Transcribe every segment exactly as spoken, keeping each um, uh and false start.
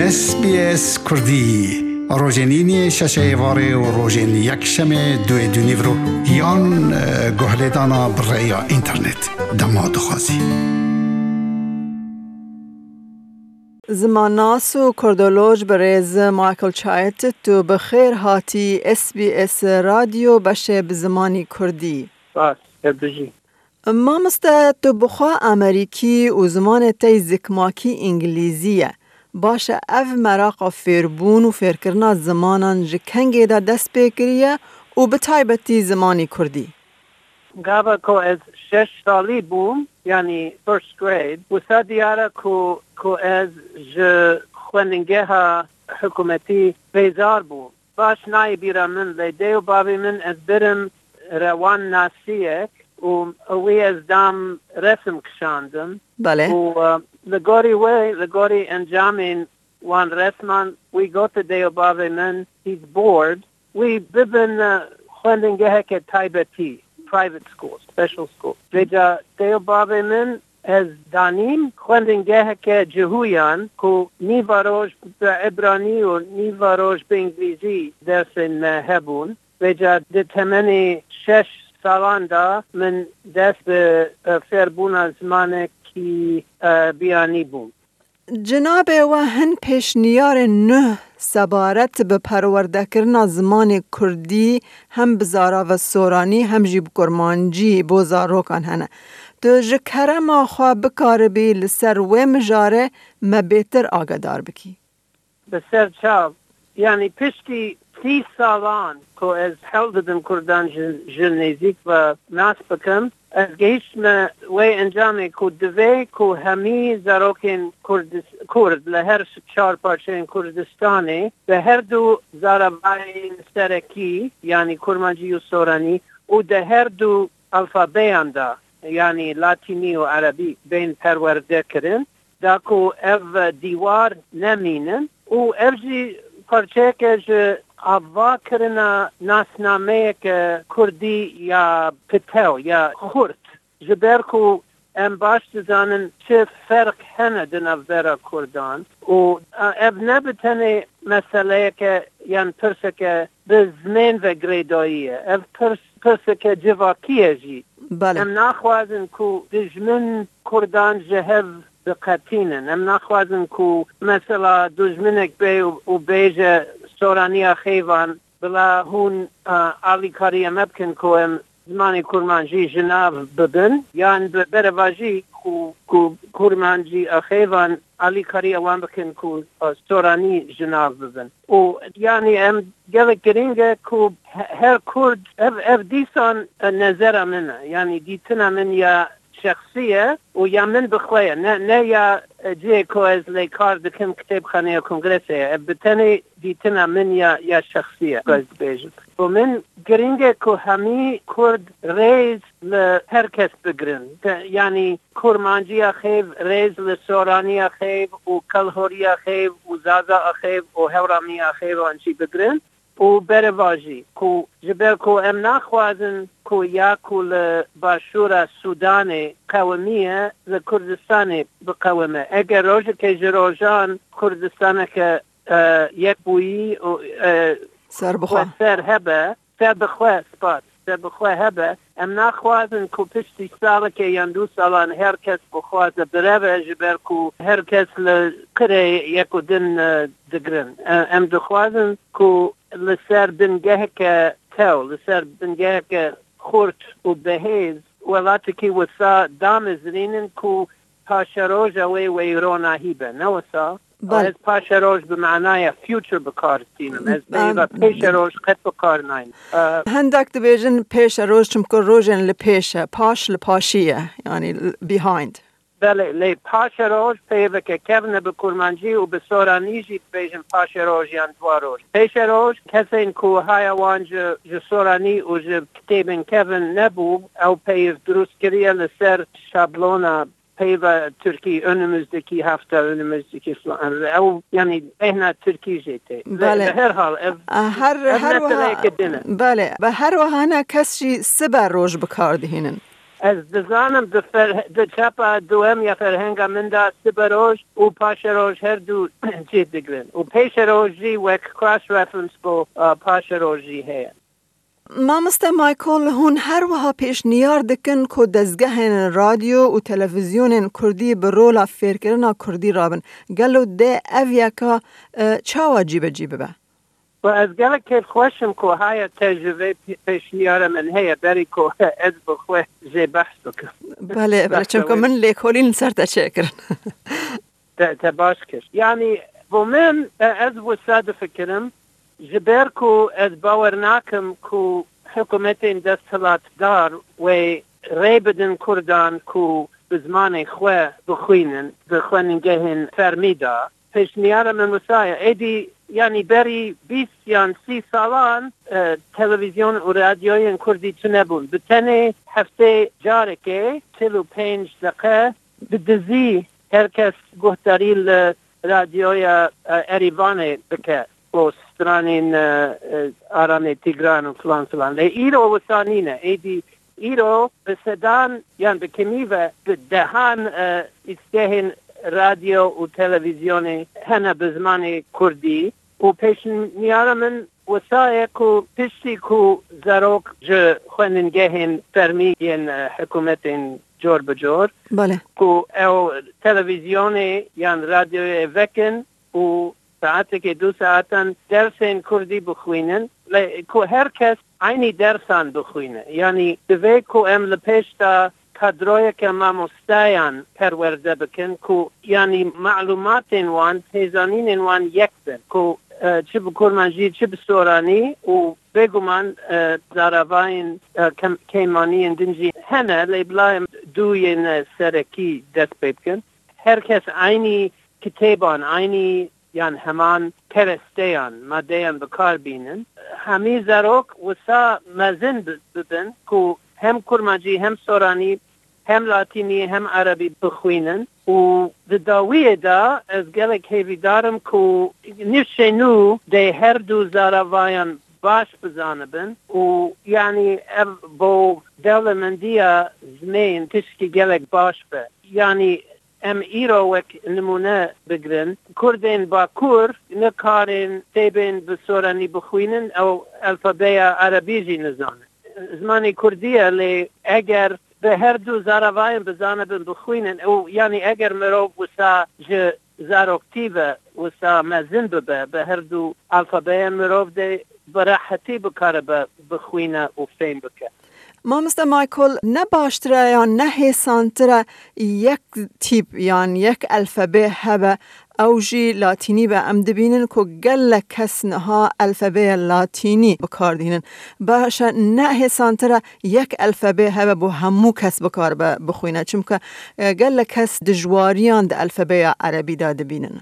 اس بی اس کردی روزنینی ششه واره و روزن یک شمه دوی دونی برو یان گهلیدانا برای اینترنت دماد خوازی زماناس و کردولوژ برز مایکل چایت تو بخیر هاتی اس بی اس رادیو بشه بزمانی کردی. باش بجی. ما مسته تو بخوا امریکی و زمان تی زکماکی انگلیزیه. باشه اف مراقا فیربون و فیرکرنا زمانان جکنگی دا دست بکریه و بطایبتی زمانی کردی. گابا کو از شش سالی بوم یعنی first grade و سادیاره کو کو از ج خواننگه ها حکومتی بیزار بوم. باش نای بیرا من لیده و بابی من از برم روان ناسیک و اوی از دام رسم کشاندم. بله. و لگوری وی لگوری انجامین وان رسمان وی گوت دیو بابی من he's bored وی ببن خواننگه که تایبتی private schools, special schools. Veja Deo Babe Min as Danim Khwandingehe ke Jehuyan ku Nivaroj Ibrani or Nivaroj Bingvizi dersin Hebun. Veja de temeni shesh salanda min des be ferbuna zmane ki biani bun. جناب و هن پیشنیار نه سبارت به پرورده کرنا زمان کردی هم بزارا و سورانی هم جیب کرمانجی بوزارو کن هنه تو جکره ما خواه بکار بی لسر و مجاره مبیتر آگدار بکی بسر چاو یعنی پشتی سی سالان که از حلددم کردان جلنیزیک و ناس بکم از گیشم وی انجامی که دوی که همی زاروکین کرد لهر چار پارچه کردستانی به هر دو زارابای سرکی یعنی کرمانجی و سورانی و ده هر دو الفابه دا یعنی لاتینی و عربی بین پرورده کرن دا که او دیوار نمینن و اوزی پارچه که آوا کرنا ناسنامه که کردی یا پتو یا خورد جبر کو ام باش زانن چه فرق هنه دن افزرا کردان و اب نبتنه مسئله که یعنی پرسه که به زمین و گریداییه اب پرس پرسه که جواکیه جی بله. ام ناخوازن که دجمن کردان جهو بقتینن ام ناخوازن که مثلا دجمنک بی و بیجه سورانی خیوان بلا هون علی کاری مبکن که زمانی کرمانجی جناب ببن یعنی برواجی که کرمانجی خیوان علی کاری اوان بکن که سورانی جناب ببن و یعنی ام گل گرینگه که هر کرد اف دیسان نظر منه یعنی دیتنا من یا شخصیه و یا من بخواه نه نه یا جه که از لیکار دکم کتاب خانه کنگرسه بتنی دیتنا من یا یا شخصیه که از بیجم و من گرینگه که همی کرد ریز لهر کس بگرن یعنی کرمانجی خیب ریز لسورانی خیب و کلهوری خیب و زازا خیب و هورامی خیب و انچی بگرن و برواجی که جبر که ام نخوازن که یا که باشور سودان قومیه لکردستان بقومه اگر روژه که جروجان کردستان که یک بویی و سر بخواه سر هبه سر بخواه سپاد سر بخواه هبه ام نخوازن که پشتی ساله که یندو سالان هر کس بخوازه بره جبر که هر کس لقره یکو دن دگرن ام دخوازن که لسر بنگه که تو لسر بنگه که خورت و بهیز ولاتی که وسا دام زرینن که پاشروج اوی ویرونا هیبه نوسا از پاشروج بمعنای فیوچر بکارستینم از بیگا پیشروج قد بکار ناین هندک دبیجن پیشروج چمکر روژن لپیشه پاش لپاشیه یعنی behind بله لی پاشروج پیوه که کبنه به کرمانجی و به سورانیجی بیجن پاشروج یان دواروج پیشروج کسین که های وان جو سورانی و جو کتیبن کبن نبو او پیو دروست کریه لسر شابلونا پیوه ترکی önümüzdeki hafta önümüzdeki او یعنی ehna ترکی جیته بله هر حال هر هر و بله و هر وهانا کسی سبر روش بکار دهینن از دزانم د چپا دوم یا فرهنگا من دا سبروج و پاش روج هر دو جید دگرن و پیش روجی وک کراس رفرنس بو پاش روجی هیا. مامسته مایکل هون هر وها پیش نیار دکن که دزگه رادیو و تلویزیون کردی به رولا فیرکرنا کردی رابن گلو ده اویاکا چا واجیب جیبه به؟ و از گله که خوشم که های تجربه پیش نیار من هیا بری که از بخواه زی بحث بکن. بله بله چون که من لیکولین سر تا کرن. تا باش کش. یعنی و من از وساد فکرم جبر کو از باور ناکم کو حکومت دستلات دار و ریبدن کردان کو بزمان خواه بخوینن بخوینن گهن فرمیدا پیش نیارم من وسایه ایدی یعنی بری بیست یا سی سالان تلویزیون و رادیوی کردی تو نبون بتنه هفته جاره که چلو پنج دقیقه بدزی هر کس گهداری رادیوی اریوانه بکر و سترانین آران تیگران و فلان فلان لی ایرو وسانینه ایدی ایرو بسدان یعنی بکمیوه بدهان استهن رادیو و تلویزیون هنه بزمان کردی و پیش نیارم من وسایه که پشتی که زروک جو خواننگهن فرمیین حکومت جور بجور بله که او تلویزیون یعنی رادیو وکن و ساعتی که دو ساعتن درسین کردی بخوینن که هر کس اینی درسان بخوینه یعنی دوی که ام لپشتا کادروی که ما مستایان پرورده بکن که یعنی معلومات وان پیزانین وان یک بن که چه بکرمانجی چه بسورانی و بگو من زاراواین کیمانی اندنجی هنه لیبلایم دوین سرکی دست بکن هر کس اینی کتابان اینی یعنی همان پرستیان مادیان بکار بینن همی زروک وسا مزن ببن که هم کرمانجی هم سورانی هم لاتینی هم عربی بخوینن و داویه دا از گلک هیوی دارم که نفشنو ده هر دو زاراوایان باش بزانبن و یعنی با دولمندیا زمین تشکی گلک باش به یعنی ام ایرو وک نمونه بگرن کردین با کور نکارن تیبین بسورانی بخوینن او الفابیا عربی جی نزانن زمانی کردیه لی اگر به هر دو زاراوایم بزانبن بخوینن او یعنی اگر مرو وسا ج زاروکتیو وسا مزن ببه به هر دو الفابیا مرو ده براحتی بکاره بخوینه و فهم بکه مامسته مایکل نه باشتره یا نه حسانتره یک تیپ یعنی یک الفبه هبه او جی لاتینی به ام دبینن که گل کس نها الفبه لاتینی بکار دینن باشه نه حسانتره یک الفبه هبه بو همو کس بکار بخوینه چون که گل کس دجواریان ده الفبه عربی داده بینن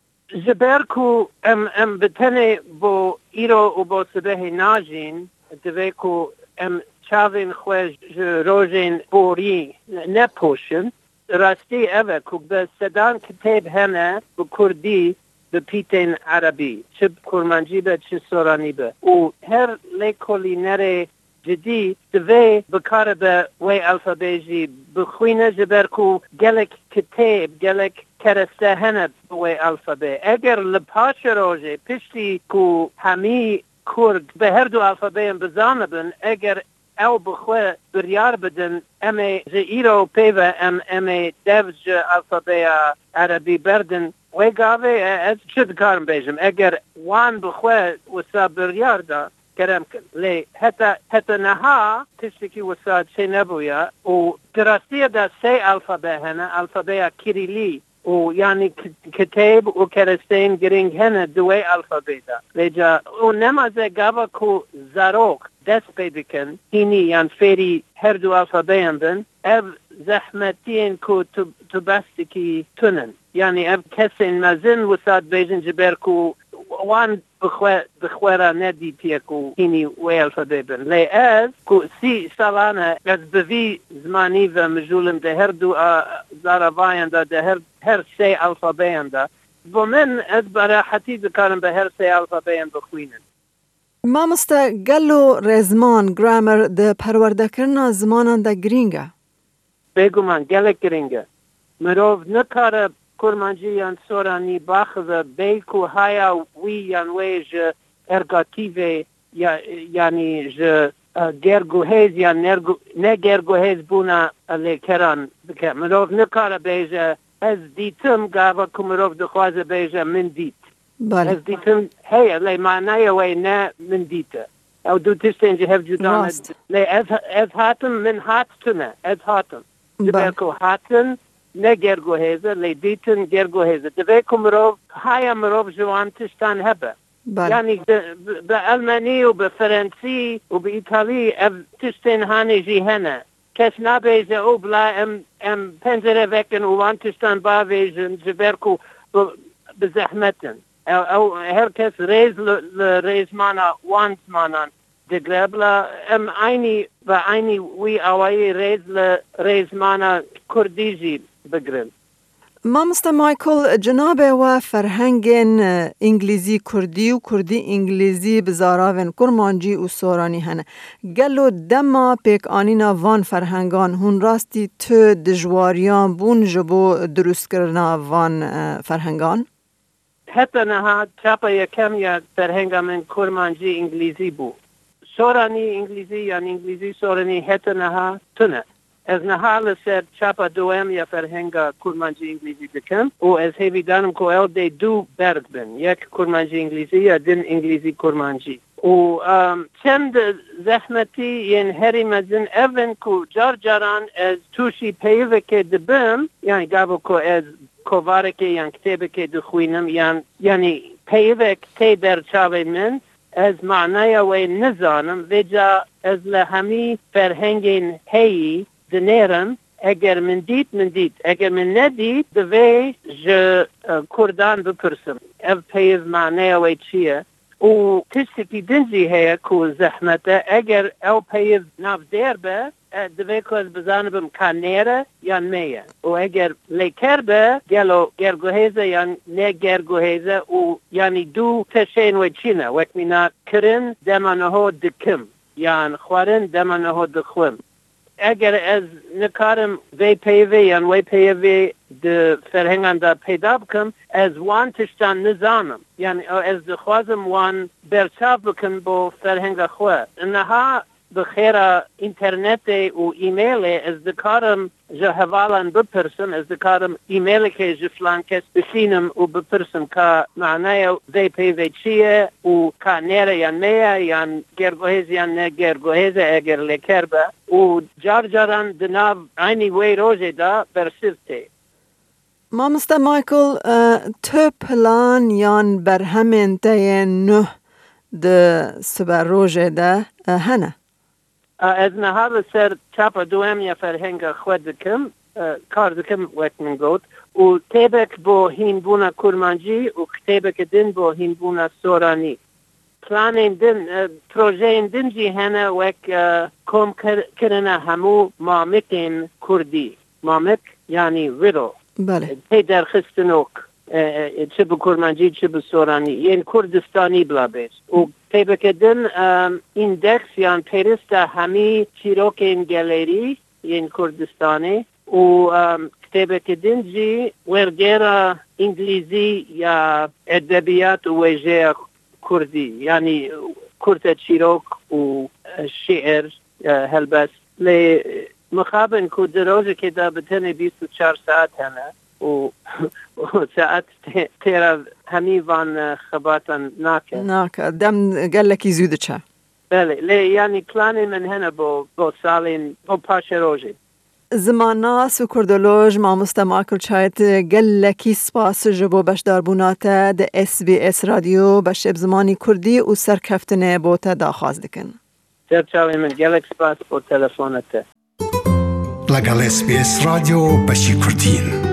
جبر کو ام ام بتنه بو ایرو و بو سبه ناجین دوی کو ام چاوین خوش روزین بوری نپوشن راستی اوه که به صدان کتاب هنه به کردی به پیتین عربی چه کرمانجی به چه سورانی به و هر لیکولی نره جدی دوی بکاره به وی الفابیجی بخوینه جبر که گلک کتاب گلک کرسته هنه به وی الفابی اگر لپاش روزه پشتی که همی کرد به هر دو الفابی بزانه بن اگر او بخواه بریار بدن امی زیرو پیوه ام امی دوز الفابیا عربی بردن وی گاوه از چود کارم بیجم اگر وان بخواه وسا بریار دا کرم لی حتی حتی نها تشتکی وسا چه نبویا و دراستی دا سی الفابیا هنه الفابیا کریلی و یعنی کتاب و کرستین گرینگ هنه دوی الفابیا دا لیجا و نمازه گاوه کو زاروک دست پیدا کن هینی یعنی فیری هر دو الفابیم بن اب زحمتین کو تو بستی کی تونن یعنی اب کسین مزن وساد بیجن جبر کو وان بخوره ندی پیا کو هینی وی الفابی بن لی از کو سی سالانه از بوی زمانی و مجولم ده هر دو زاراواین ده ده هر هر سی الفابیم ده و من از براحتی بکارم به هر سی الفابیم بخوینن مامسته گلو رزمان گرامر ده پرورده کرنا زمانان ده گرینگه بگومان گلک گرینگه مروف نکاره کرمانجی یان سورانی باخذ بیکو هایا وی یان ویج ارگاتیوه یعنی ج گرگوهیز یا نه گرگوهیز بونا لیکران بکه مروف نکاره بیجه از دیتم گاوا که مروف دخوازه بیجه من دیت بله. از دیتم هی لی معنی وی نه من دیته او دو تشتین جهب جدانه لی از هاتم من هاتتنه از هاتم دبیرکو هاتن نه گرگوهیزه لی دیتن گرگوهیزه دبیرکو مروف هایا مروف جوان تشتان هبه بله. يعني بالألماني وبفرنسي وبإيطالي أب تشتين هاني جي هنا كاس نابيزة أو بلا أم أم بنزرة فكن وان تشتان بافيجن جبركو بزحمتن أو أو هركس ريز لريز مانا وانت مانا دقربلا أم عيني بعيني وي أواي ريز لريز مانا كرديجي بقرن مامستا مایکل جناب و فرهنگ انگلیزی کردی و کردی انگلیزی بزاراون کرمانجی و سورانی هنه گلو دما پیک آنینا وان فرهنگان هون راستی تو دجواریان بون جبو درست کرنا وان فرهنگان؟ حتی نها چاپا یکم یا فرهنگ من کرمانجی انگلیزی بو سورانی انگلیزی یا انگلیزی سورانی حتی نها تونه از نهال سر چاپا دوام یا فرهنگا کرمانجی انگلیزی دکم و از هیوی دانم که ال دی دو برد بن یک کرمانجی انگلیزی یا دن انگلیزی کرمانجی و چند زحمتی ین هری مزن اون که جار جاران از توشی پیوه که دبم یعنی گابو که از کوواره که یعنی کتابه که دخوینم یعنی پیوه که در چاوه من از معنی و نزانم و جا از لهمی فرهنگین هی دنیرم اگر من دیت من دیت اگر من ندیت دوی ج کردان بپرسم اف پیز معنی و چیه و تشتی که دنجی هیا که زحمته اگر او پیز ناف دیر به دوی که از بزانبم کانیره یا میه و اگر لیکر به گلو گرگوهیزه یا نه گرگوهیزه و یعنی دو تشین و چینه وکمینا کرن دمانهو دکم یا خوارن دمانهو دخوم اگر از نکارم وی پیوی یا وی پیوی د فرهنگان دا پیدا بکم از وان تشتان نزانم یعنی از دخوازم وان برچاو بکم با فرهنگ خواه انها بخیر اینترنت و ایمیل از دکارم جه حوالان بپرسم از دکارم ایمیل که جه فلان کس بسینم و بپرسم که معنی وی پیوی چیه و که نیره یا میه یا گرگوهیز یا نه گرگوهیز اگر لکر به و جار جاران دناب اینی وی روزه دا برسیفته مامستا مایکل تو پلان یان برهمین تای نه ده سبر روزه ده هنه از نهار سر چاپا دوام یا فرهنگ خود دکم کار دکم وقت من گود و تیبک با هین بونا کرمانجی و تیبک دن با هین بونا سورانی پلان دن پروژه دن جی هنه وقت کم کرنه همو مامکین کردی مامک یعنی ویرو بله تی در خستنوک چه به کرمانجی چه به سورانی یعنی کردستانی بلا بیش و تیبک دن ایندکس یعنی پیرست همی چیروکین گلری یعنی کردستانی و تیبک دن جی ورگیرا انگلیزی یا ادبیات و ویژه کردی یعنی کرد چیروک و شعر هلبس لی مخابن که دروژه که دا بتنه بیست و چار ساعت هنه و ساعت تیرا همی وان خباتن ناکه ناکه دم گلکی زوده چه بله لی یعنی پلانی من هنه با با سالین با پاش روژه زماناس و کردولوژ مامستا ماکل چایت گلکی سپاس جبو بشدار بوناته ده اس بی اس رادیو بشب زمانی کردی و سرکفتنه بوته دا خواست دکن سرچاوی من گلک سپاس با تلفونته لگل اس بی اس رادیو بشی کردین